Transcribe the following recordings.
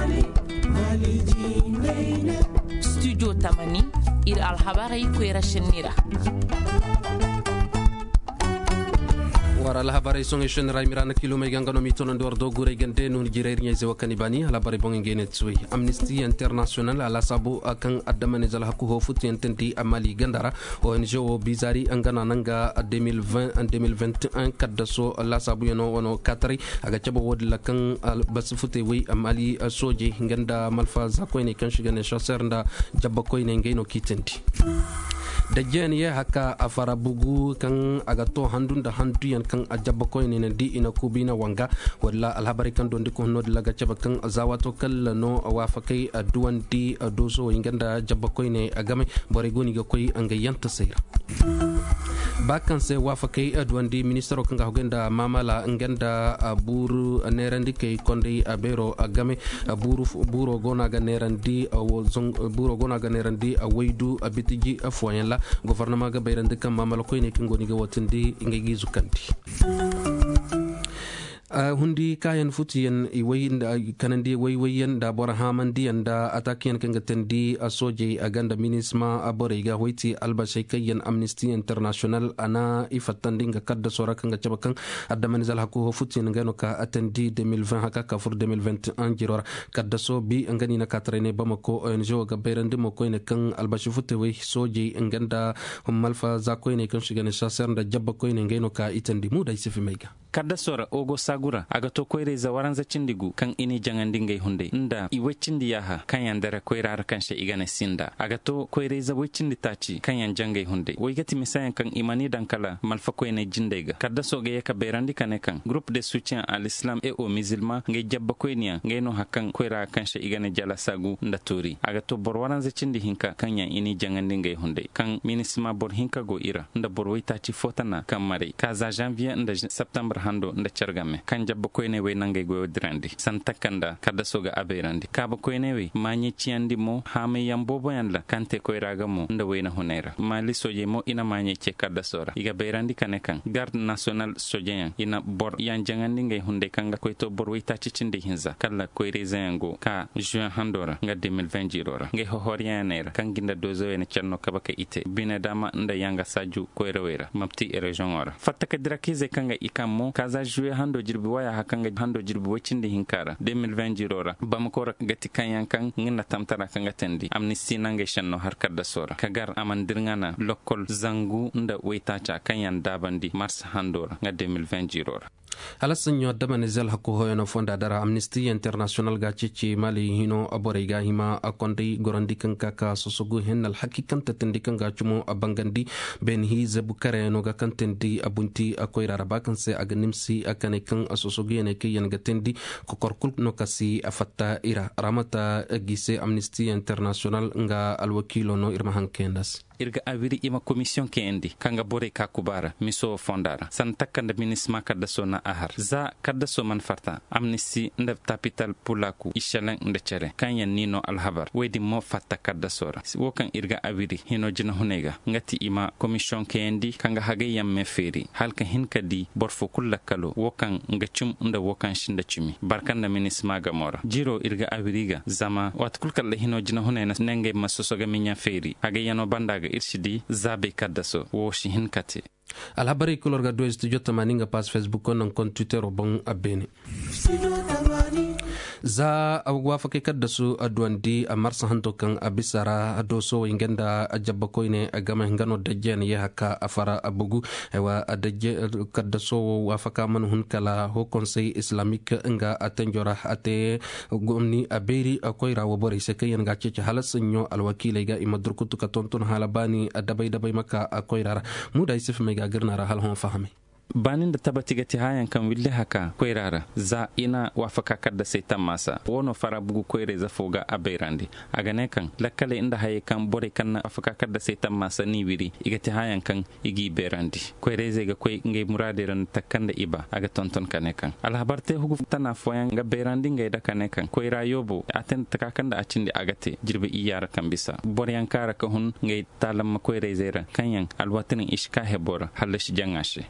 Studio Tamani ir alhabari kwera shenira. wara alhabari songe shenra mirana kilome gangano mitono ndor do gure gande nun jirer nyeze wakani bani alhabari bonge ngene tsui Amnesty International ala sabu akan adamane zal hakku ho futi ententi amali gandara ONG o bizari angana nanga 2020 en 2021 kaddaso ala sabu yano wono katari aga chabo wodla kan bas futi wi amali soje nganda malfa zakoyne kan shigane chasseur nda jabba koyne ngeno kitenti dajjaniya haka afara bugu kan agato handunda handuyan kan ajabba koyne ne di ina kubina wanga walla alhabari kan don diko no laga chaba kan zawato kallano wafakai aduwan di doso inganda jabba koyne agame bore goni ga koy anga yanta sayra bakan se wafakai aduwan di ministero kan ga hogenda mamala nganda buru nerandi kay konde abero agame buru gona ga nerandi buru gona ga nerandi waydu abitiji afoyan la gouvernement ga bayrande kam mamala koyne kingoni ga watindi ngegi zukanti hundi kayan futiyan iwayinda kanandi waywayen da bora hamandi anda atakiyan kanga tendi soje aganda minisma abore ga hoyti albashay kayan Amnesty International ana ifatandinga kadda sora kanga chabakan addaman zal hakku futiyan ngano ka atendi 2020 haka kafur 2021 jirora kadda so bi ngani na katrene bamako ONG ga bayrande mo koyne kan albashay futewe soje nganda malfa za koyne kan shigane chasseur da jabba koyne ngeno ka itendi mu dai sifi mega kadda sora ogo sagura aga to koyre za waranza cindigu kan ini jangandi ngay hunde nda i weccindi yaha kan yandara koyra har kan she igane sinda aga to koyre za weccindi taci kan yan jangay hunde woygati misayan kan imani dankala malfa koyne jindega kadda soga yaka berandi kane kan groupe de soutien à l'islam et aux musulmans ngay jabba koyniya ngay no hakkan koyra kan she igane jala sagu nda tori aga to bor waranza cindi hinka kan yan ini jangandi ngay hunde kan minisma bor hinka go ira nda bor waytaci fotana kan mari kaza janvier nda septembre hando nda chargame kan jabba koyne we nangay go dirandi santakanda kada soga aberandi kaba koyne we manyi ciandi mo hame yambobo yanla kante koyraga mo nda we na honera mali soje mo ina manyi ce kada sora iga berandi kane kan garde national soje ina bor yan jangandi ngay hunde kanga koyto bor we taci cindi hinza kala koyre zayango ka juin handora nga 2020 jirora ngay hohorianera kan ginda dozo ene cerno kaba ka ite bina dama nda yanga saju koyrewera mapti e region ora fataka drakize kanga ikammo kaza juin hando jirbi waya hakanga hando jirbi wacindi hinkara 2020 jirora bamakora gati kanyan kan ngina tamtara kanga tendi Amnesty nange shanno har kadda sora kagar amandirngana lokol zangu nda waitacha kanyan dabandi mars handora nga 2020 jirora halasan yo damane zel hakko hoyno fonda dara Amnesty International ga cici mali hino abore ga hima akondi gorandi kanka ka sosogu hennal hakikan tendi kanga chumo abangandi ben hi zabukare no ga kantendi abunti akoira rabakan se aganimsi akane kan asosogu ne kiyan gatendi kokorkul no kasi afatta ira ramata gise Amnesty International nga alwakilo no irma hankendas irga aviri ima commission ke endi kanga bore ka kubara miso fondara san takanda minisma kadda sona ahar za kadda so man farta Amnesty nda capital pulaku ishalan nda chere kanya nino alhabar wedi mo fatta kadda sora wokan irga aviri hino jina hunega ngati ima commission ke endi kanga hage yamme feri halka hinkadi borfo kullakalo wokan ngachum nda wokan shinda chumi barkanda minisma gamora jiro irga aviriga zama wat kulkalla hino jina hunena nenge masosoga minya feri hage yano bandaga irshidi zabe kaddaso wo shihin kate alhabari kulorga do studio tamaninga pas Facebook on kon Twitter bon abene za awwa fake kaddasu adwandi amarsa hanto kan abisara adoso ingenda ajabba koyne agama ngano dajjen ya haka afara abugu wa adajje kaddaso wa faka man hun kala ho conseil islamique nga atenjora ate gomni aberi akoyra wo bore se kayen ga cece halasanyo alwakile ga imadrukutu ka tonton halabani dabay maka akoyra muda isif mega girnara hal hon fahame banin da tabatigati hayan kan wille haka koirara za ina wafaka kadda sai masa wono fara bugu koire za foga abairandi agane kan lakkale inda haye kan bore kan afaka kadda sai masa ni wiri igati hayan kan igi berandi koire ze ga koy ngai murade ran takanda iba aga tonton kane kan alhabarte hugu tana foyan ga berandi ngai da kane kan koira yobo aten takakanda acindi agate jirbe iyara kan bisa bore yankara ka hun ngai talam koire zera kanyan alwatin ishka hebora halash jangashe dan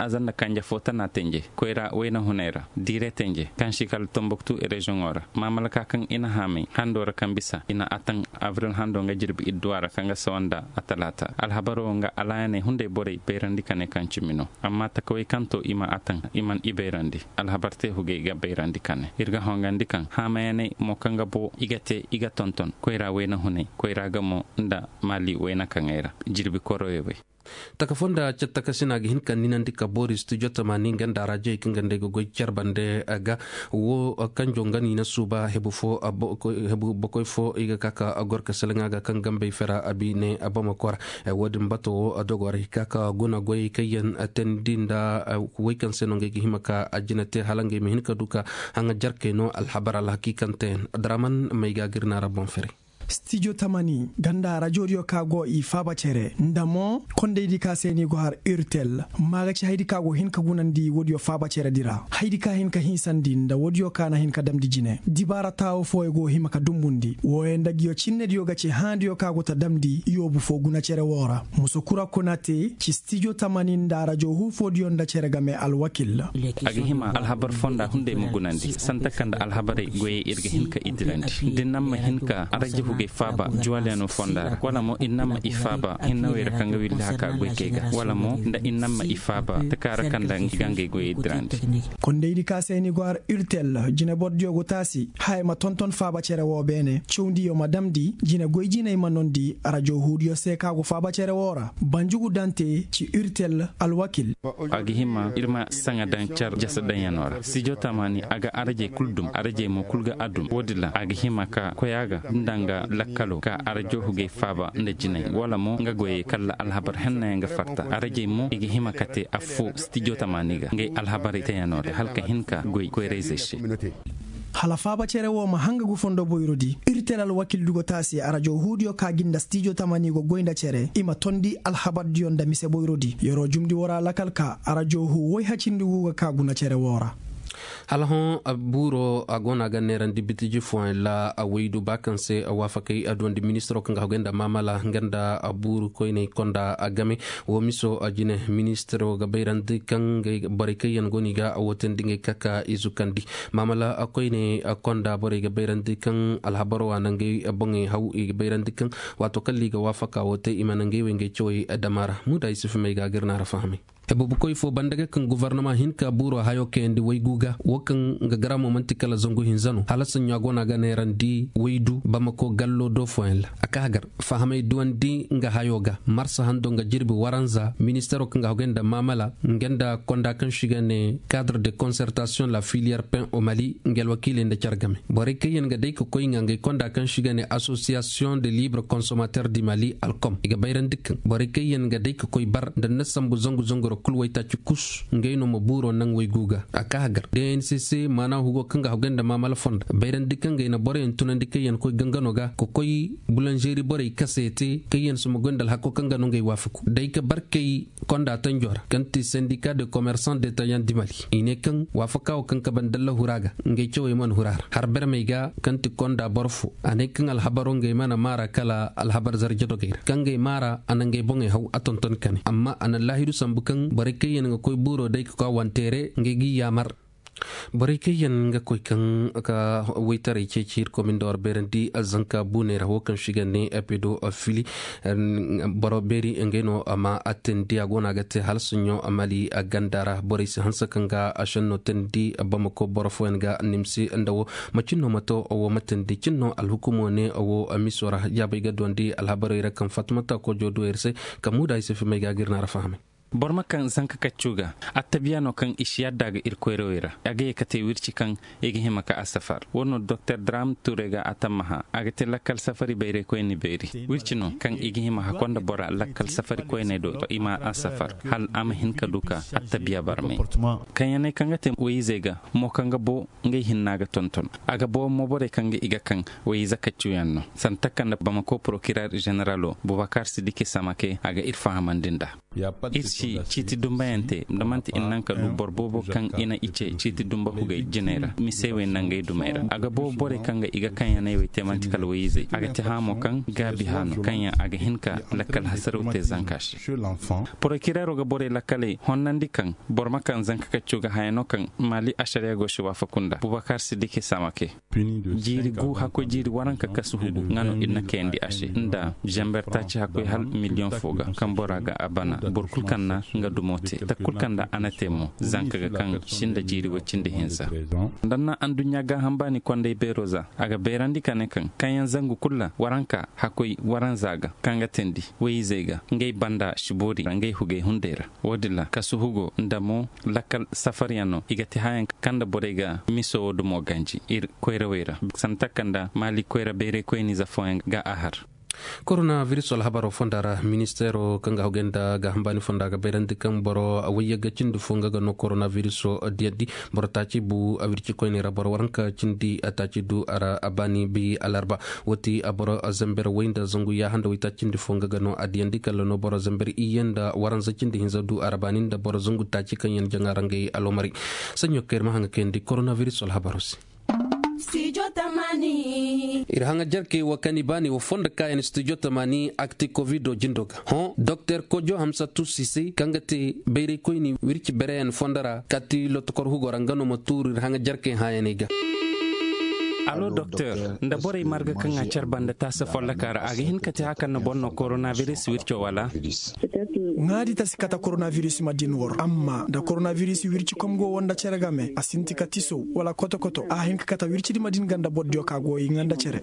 mazan da kanja fota na tenje koira wena hunera dire tenje kan shikal Tombouctou e region ora mamalaka kan ina hame handora kan bisa ina atan avril hando nga jirbi idwara kanga sawanda atalata alhabaro nga alayane hunde bore beyrandi kane kan cimino amma takoy kanto ima atan iman ibeyrandi alhabarte huge ga beyrandi kane irga hongandi kan hamayane mo kanga bo igate iga tonton koira wena hune koira gamo nda mali wena kangera jirbi koroyewe takafonda chatta sina gi hin kan ninandi ka boris tu jota mani ganda raje kingande go charbande aga wo kanjo ngani na suba hebu fo hebu bokoy fo iga kaka agorka selenga ga kan gambe fera abine abama kor wodin bato adogor kaka guna goy kayen atendinda wekan senonge gi himaka ajinate halange mi hin ka duka hanga jarke no al habar al hakikante adraman mayga girna rabon fere studio tamani ganda radio kago i faba chere ndamo konde di ka seni go har urtel maga ci haydi kago hin ka gunandi wodio faba chere dira haydi ka hin ka hinsandi nda wodio kana hin ka damdi jine dibara tawo fo go himaka dumbundi wo enda giyo cinne dio gaci handio kago ta damdi yobu fo guna chere wora musukura konate ci studio tamani nda radio hu fo dio nda chere game al wakil agi hima al habar fonda hunde mo gunandi santa kanda al habare goye irga hin ka idilandi dinam hinka araje ge faba juwaleno fonda wala mo innama ifaba inna wera kanga willi haka goykega wala mo nda innama ifaba takara kanda ngange goy drandi konde ka seni gwar urtel jine bodjo go tasi hay ma tonton faba cere wo bene chundi yo madamdi jine goy jine manondi radio hudio se ka go faba cere wora banjugu dante ci urtel al wakil agi hima irma sanga dan char jasa dan yanora si jotamani aga araje kuldum araje mo kulga adum wodila agi hima ka koyaga ndanga lakkalo ka arajo huge faba nda jinay wala mo nga goye kala alhabar henna nga farta araje mo igi hima kate afu studio tamaniga ngay alhabari tayanore halka hinka goy koy rezeshi hala faba cere wo ma hanga gu fondo boyrodi irtelal wakil dugo tasi arajo hudio ka ginda studio tamani go goinda cere ima tondi alhabar dionda mise boyrodi yoro jumdi wora lakal ka arajo hu woy hacindi wuga ka guna cere wora halahon aburo agona ganeran dibitiji fon la aweidu bakanse awafakay adondi ministro kanga hogenda mamala nganda aburu koyne konda agame wo miso ajine ministro gabayrandi kanga barikayan goniga awotendinge kaka izukandi mamala akoyne konda bore gabayrandi kan alhabaro wanange bonge haw gabayrandi kan wato kalliga wafaka wote imanange wenge choy adamara muda isufu mega girna rafahmi ebubu koy fo bandaga kan gouvernement hinka buro hayo kendi wayguga wokan ga garamo mantikala zongo hinzano halasan nyagona ga nerandi waydu bamako gallo do foen aka hagar fahamay duandi nga hayoga marsa hando nga jirbi waranza ministero kan ga hogenda mamala ngenda konda kan shigane cadre de concertation la filière pain au Mali ngel wakile nda chargame bore kayen nga dey ko koy nga konda kan shigane association de libre consommateurs du Mali alcom iga bayrandik bore kayen nga dey ko koy bar da nasambu zongo kulwaita chukus ngeyno mo buro nang way guga aka hagar DNCC mana hugo kanga hogenda mamala fond bayran dikanga ina bore en tunandi kayen koy ganganoga ko koy boulangerie bore kasete kayen sumo gondal hakko kanga no ngay wafuku day ka barkay konda tanjor kanti syndicat de commerçants détaillants du Mali ine kan wafaka o kanka bandalla huraga ngay chowe man hurar har bermega kanti konda borfu ane kan al habaro ngay mana mara kala al habar zarjato gair kangay mara anangay bonge haw atonton kane amma anallahidu sambukan barikayen nga koy buro day ko wantere ngegi yamar barikayen nga koy kan ka waitare cecir komindor berendi azanka bunera wokan shigane epido afili baro beri ngeno ama atendi agona gate halsunyo amali agandara boris hansa kanga ashanno tendi bamako borofo nga nimsi ndawo machinno mato o matendi cinno alhukumo ne o amisora yabe gadondi alhabarira kan fatmata ko jodo erse kamuda isefi mega girna rafahame borma kan zanka kachuga attabiano kan ishiyadaga irkoyroira age kate wirci kan ege hima ka asafar wono dr dram turega atamaha agate lakkal safari bayre koyni beri wircino kan ege hima hakonda bora lakkal safari koyne do ima asafar hal am hin kaduka attabiya barme kanyane kangate wayizega mo kanga bo ngay hinnaga tonton aga bo mo bore kanga iga kan wayiza kachuyanno santakanda bamako procureur generalo Boubacar Sidiki Samake aga irfahamandinda shi citi dumbayante damanti innanka du borbobo kan ina ice citi dumba hugay jinera mi sewe nangay dumayra aga bo bore kanga iga kanya nay wete mantikal wayize aga te hamo kan gabi hano kanya aga hinka lakal hasaru te zankash procureur ga bore lakale honnandi kan borma kan zanka kachuga hayno kan mali ashariya go shi wafakunda Bubakar Sidiki Samake jiri gu hako jiri waranka kasuhubu ngano inna kendi ashe nda jamberta ci hako hal million foga kan boraga abana burkul kanna nga dumote takul kanda anatemo zanka ga kan shinda jiri wacinde hinsa danna andunya ga hambani konde beroza aga berandi kanekan kayan zangu kulla waranka hako waran zaga kanga tendi weyizega ngay banda shibori ngay huge hundera wodilla kasuhugo ndamo lakal safariano igati hayan kanda borega miso dumo ganji ir koyra wera santakanda mali koyra bere koyni za foen ga ahar coronavirus wal habaro fondara ministero kanga hogenda ga hambani fondaga berandi kan boro awiyaga cindu fonga ga no coronavirus o diadi boro taci bu awirci koyni raboro waranka cindi ataci du ara abani bi alarba woti aboro zamber weinda zangu ya handa wita cindi fonga ga no adiandi kala no boro zamber iyenda waranza cindi hinza du arabani da boro zangu taci kan yen jangarangai alomari sanyo kerma hanga kendi coronavirus wal habaro Studio Tamani irhanga jarke wakani bani wafonda ka en Studio Tamani akti covid o jindoga Dr. Kojo Hamsatu Sisi kangati beire koyni wirci beren fondara kati lotokor hugo rangano motur irhanga jarke hayaniga Allo docteur ndabore marga kanga charbanda tasa follakara aga hin kati hakan no bonno coronavirus wircho wala ngadi tasikata coronavirus madin wor amma da coronavirus wirci komgo wonda ceragame asinti katiso wala koto a hin kata wirci di madin ganda boddio kago nganda cere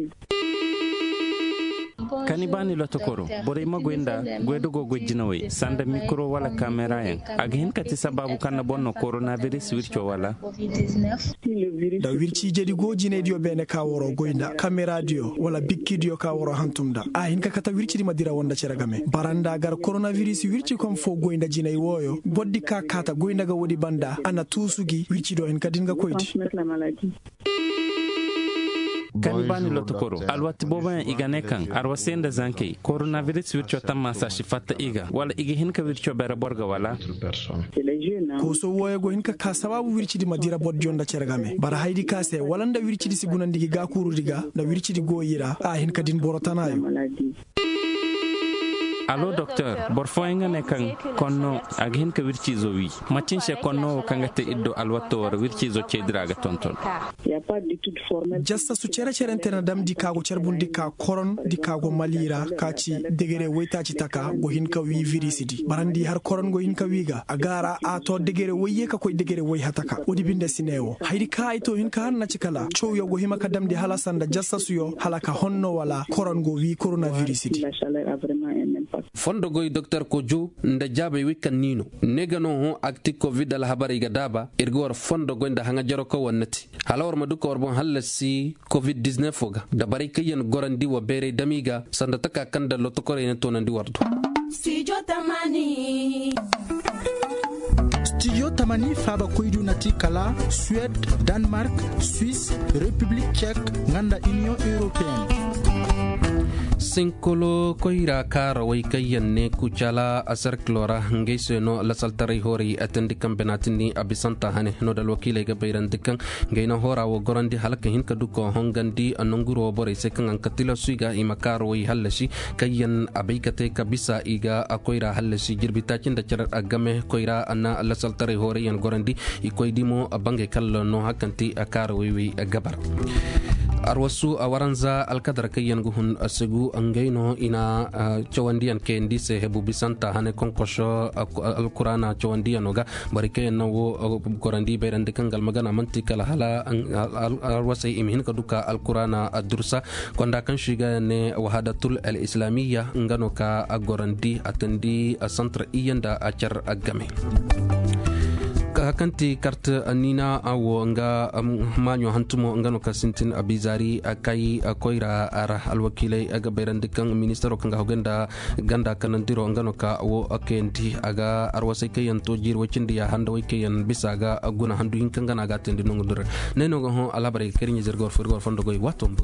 kanibani lotokoro bore magoinda gwedogo gojinawe sanda mikro wala kamera yan aga hin kati sababu kana bonno coronavirus wircho wala da wirci jedi gojine dio bene ka woro goinda kamera dio wala bikki dio ka woro hantumda a hin kata wirci di madira wonda ceragame baranda gar coronavirus wirci kom fo goinda jinay woyo boddi ka kata goinda ga wodi banda ana tusugi wirci do hin kadinga koyti kanibani lotokoro alwati boba igane kan arwasenda zanke coronavirus wircho tamma sa shifata iga wala igi hinka wircho bera borga wala ko so woye go hinka ka sababu wirci di madira bodjonda cergame bara haydi kase walanda wirci di sigunandi ga kuru diga da wirci di goyira a hinka din borotanayo Allo docteur borfoenga ne kan konno aga hin ka wirci zo wi macin she konno kanga te iddo alwatto war wirci zo cedraga tonton jasta su cere tena dam di kago cerbundi ka koron di kago malira kaci degere waytaci taka go hin ka wi virisidi barandi har koron go hin ka wiga agara a to degere waye ka koy degere way hataka odi binde sinewo haydi ka ito hin ka hanna cikala chow yo go hima ka dam di halasanda jasta su yo halaka honno wala koron go wi coronavirusidi fondo goy Dr. Kojo nda jabe wikan nino negano ho akti covid al habari gadaba irgor fondo goy nda hanga jaro ko wonnati halawar maduko warbon halasi covid 19 foga da bari kayen gorandi wa bere damiga sanda taka kanda lotokore ne tonandi wardo Studio Tamani Studio Tamani faba koydu nati kala Suède, Danemark, Suisse, République tchèque, nganda Union européenne sinkolo koira kara way kayanne kuchala asar klora ngeyseno la saltari hori atendi kambenatini abisanta hane no dal wakile ga bayrandikan ngeyna hora wo gorandi halaka hinka duko hongandi anonguro bore sekan ankatila suiga imakaro way halashi kayan abaykate kabisa iga akoira halashi jirbitacin da cirar agame koira anna la saltari hori yan gorandi ikoydimo abange kallo no hakanti akaro way gabar arwasu awaranza alkadar kayan guhun asegu angayno ina chawandian kendi se hebu bisanta hane konkosho alqurana chawandian oga barikayan nawo korandi berande kangal magana mantikala hala arwasai imhin kaduka alqurana adursa konda kan shiga ne wahadatul alislamiyya ngano ka agorandi atandi centre iyanda achar agame hakanti carte anina awo nga manyo hantumo ngano kasintin abizari akai akoira ara alwakile aga berandikan ministero kanga hogenda ganda kanandiro ngano ka wo akenti aga arwasai kayan to jir wacindi ya handa way kayan bisaga aguna handu hinkanga naga tendi nongur neno go ho alabare kerinye zergor furgor fondo goy watombur